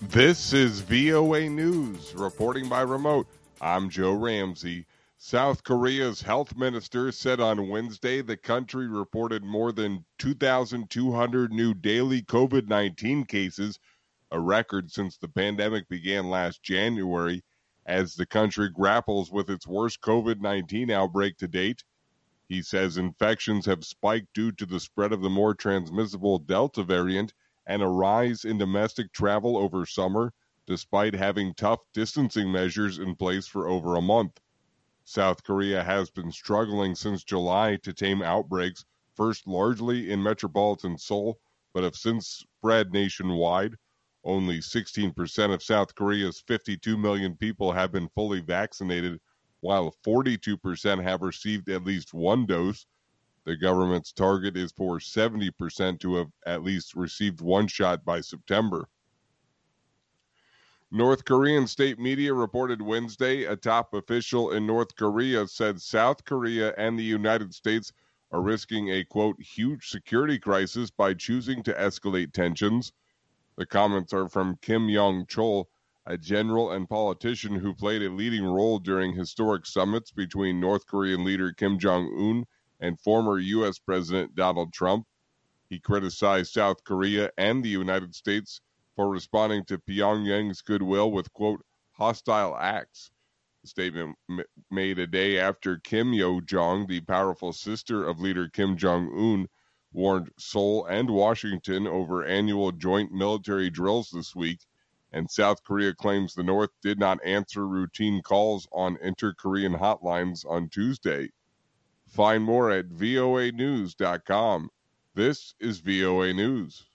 This is VOA News, reporting by remote. I'm Joe Ramsey. South Korea's health minister said on Wednesday the country reported more than 2,200 new daily COVID-19 cases, a record since the pandemic began last January, as the country grapples with its worst COVID-19 outbreak to date. He says infections have spiked due to the spread of the more transmissible Delta variant and a rise in domestic travel over summer, despite having tough distancing measures in place for over a month. South Korea has been struggling since July to tame outbreaks, first largely in metropolitan Seoul, but have since spread nationwide. Only 16% of South Korea's 52 million people have been fully vaccinated, while 42% have received at least one dose. The government's target is for 70% to have at least received one shot by September. North Korean state media reported Wednesday a top official in North Korea said South Korea and the United States are risking a, quote, huge security crisis by choosing to escalate tensions. The comments are from Kim Yong-chol, a general and politician who played a leading role during historic summits between North Korean leader Kim Jong-un and former U.S. President Donald Trump. He criticized South Korea and the United States for responding to Pyongyang's goodwill with, quote, hostile acts. The statement made a day after Kim Yo-jong, the powerful sister of leader Kim Jong-un, warned Seoul and Washington over annual joint military drills this week, and South Korea claims the North did not answer routine calls on inter-Korean hotlines on Tuesday. Find more at voanews.com. This is VOA News.